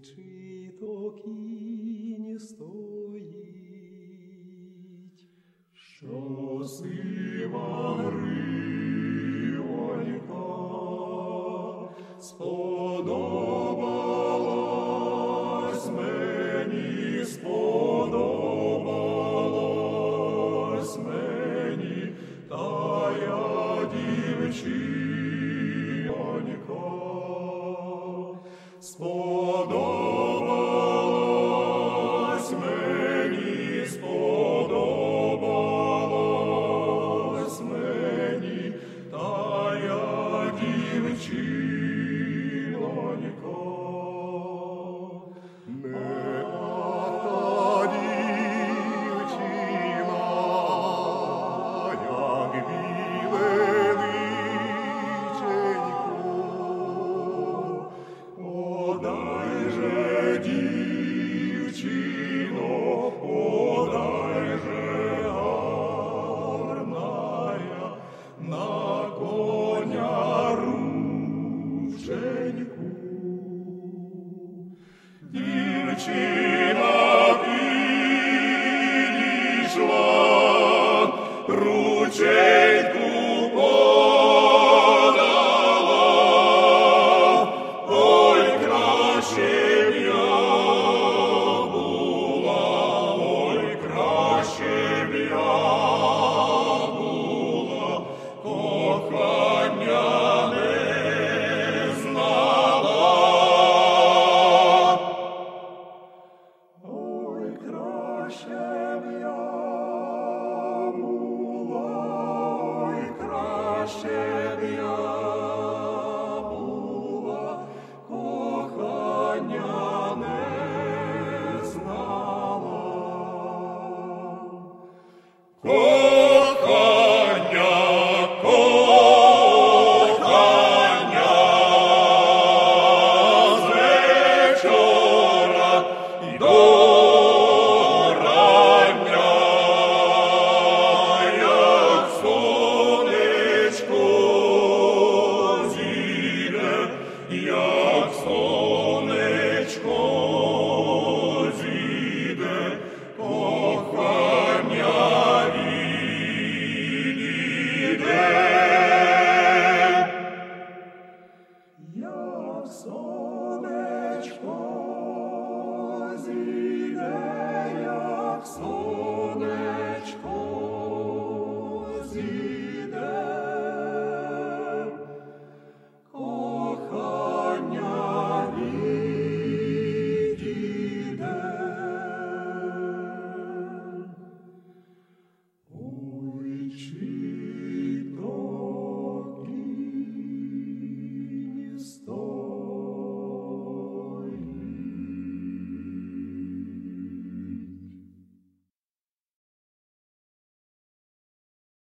чи то кінь стоїть, що сива гривонька сподобалась мені, сподобалась мені, та я дівчинонька. Сподобалась мені, сподобалась мені, та я дівчинонька. Не та дівчина, як білеличенько, подай же, дівчино, подай же гарная, на коня рученьку. Дівчина підійшла, рученьку подала, ой, краще б я була, ой, краще б я була, кохання не знала. Ой, краще б я була, ой, краще б я була, кохання не знала.